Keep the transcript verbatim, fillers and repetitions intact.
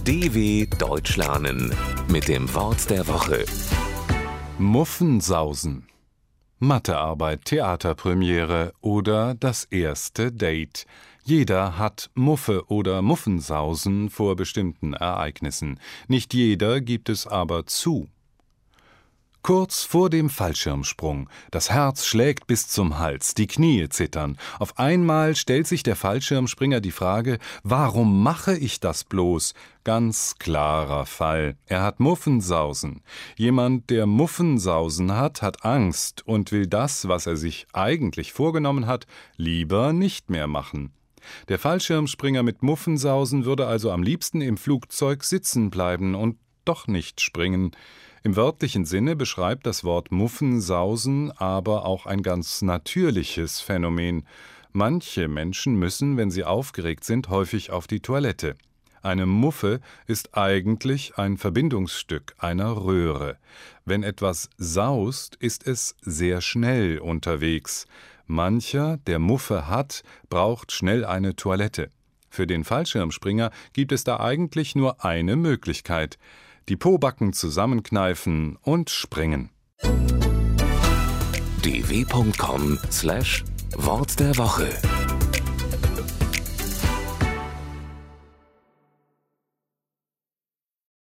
D W Deutsch lernen mit dem Wort der Woche. Muffensausen. Mathearbeit, Theaterpremiere oder das erste Date. Jeder hat Muffe oder Muffensausen vor bestimmten Ereignissen. Nicht jeder gibt es aber zu. Kurz vor dem Fallschirmsprung. Das Herz schlägt bis zum Hals, die Knie zittern. Auf einmal stellt sich der Fallschirmspringer die Frage, warum mache ich das bloß? Ganz klarer Fall. Er hat Muffensausen. Jemand, der Muffensausen hat, hat Angst und will das, was er sich eigentlich vorgenommen hat, lieber nicht mehr machen. Der Fallschirmspringer mit Muffensausen würde also am liebsten im Flugzeug sitzen bleiben und doch nicht springen. Im wörtlichen Sinne beschreibt das Wort Muffensausen aber auch ein ganz natürliches Phänomen. Manche Menschen müssen, wenn sie aufgeregt sind, häufig auf die Toilette. Eine Muffe ist eigentlich ein Verbindungsstück einer Röhre. Wenn etwas saust, ist es sehr schnell unterwegs. Mancher, der Muffe hat, braucht schnell eine Toilette. Für den Fallschirmspringer gibt es da eigentlich nur eine Möglichkeit: die Pobacken zusammenkneifen und springen. d w punkt com slash Wort der Woche